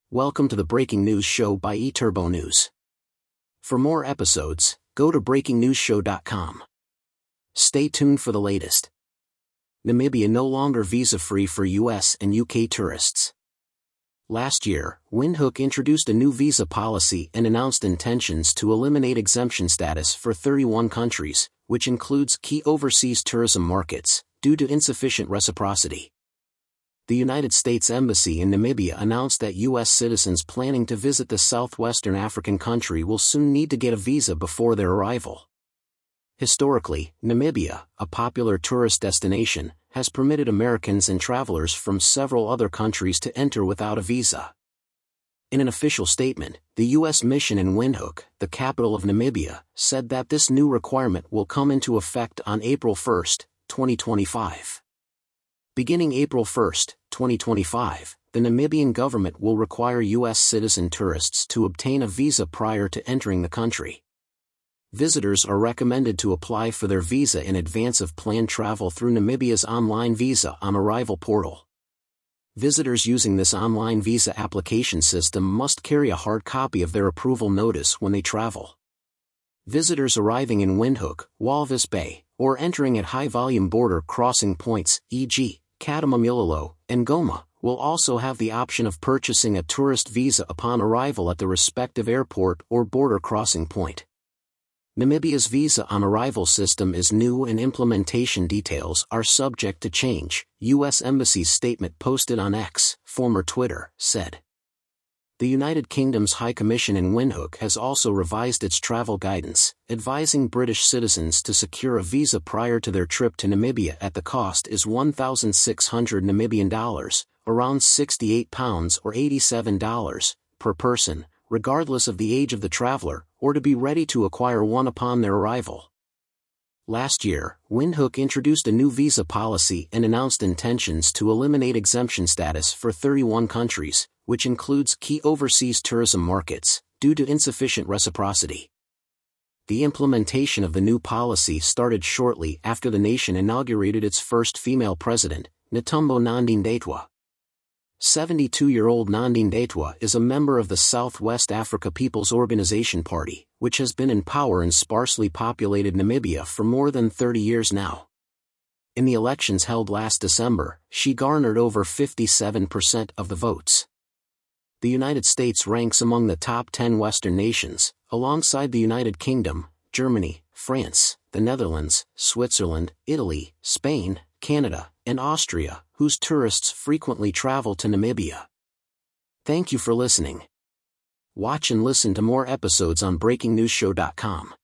Welcome to the Breaking News Show by eTurbo News. For more episodes, go to breakingnewsshow.com. Stay tuned for the latest. Namibia no longer visa-free for US and UK tourists. Last year, Windhoek introduced a new visa policy and announced intentions to eliminate exemption status for 31 countries, which includes key overseas tourism markets, due to insufficient reciprocity. The United States Embassy in Namibia announced that U.S. citizens planning to visit the southwestern African country will soon need to get a visa before their arrival. Historically, Namibia, a popular tourist destination, has permitted Americans and travelers from several other countries to enter without a visa. In an official statement, the U.S. mission in Windhoek, the capital of Namibia, said that this new requirement will come into effect on April 1, 2025. Beginning April 1, 2025, the Namibian government will require U.S. citizen tourists to obtain a visa prior to entering the country. Visitors are recommended to apply for their visa in advance of planned travel through Namibia's online visa on arrival portal. Visitors using this online visa application system must carry a hard copy of their approval notice when they travel. Visitors arriving in Windhoek, Walvis Bay, or entering at high-volume border crossing points, e.g., Katamamililo and Goma, will also have the option of purchasing a tourist visa upon arrival at the respective airport or border crossing point. Namibia's visa on arrival system is new and implementation details are subject to change, U.S. Embassy's statement posted on X, former Twitter, said. The United Kingdom's High Commission in Windhoek has also revised its travel guidance, advising British citizens to secure a visa prior to their trip to Namibia at the cost is $1,600 Namibian dollars, around £68 or $87 per person, regardless of the age of the traveler, or to be ready to acquire one upon their arrival. Last year, Windhoek introduced a new visa policy and announced intentions to eliminate exemption status for 31 countries, which includes key overseas tourism markets, due to insufficient reciprocity. The implementation of the new policy started shortly after the nation inaugurated its first female president, Netumbo Nandi-Ndaitwah. 72-year-old Nandi-Ndaitwah is a member of the Southwest Africa People's Organization Party, which has been in power in sparsely populated Namibia for more than 30 years now. In the elections held last December, she garnered over 57% of the votes. The United States ranks among the top 10 Western nations, alongside the United Kingdom, Germany, France, the Netherlands, Switzerland, Italy, Spain, Canada, and Austria, whose tourists frequently travel to Namibia. Thank you for listening. Watch and listen to more episodes on breakingnewsshow.com.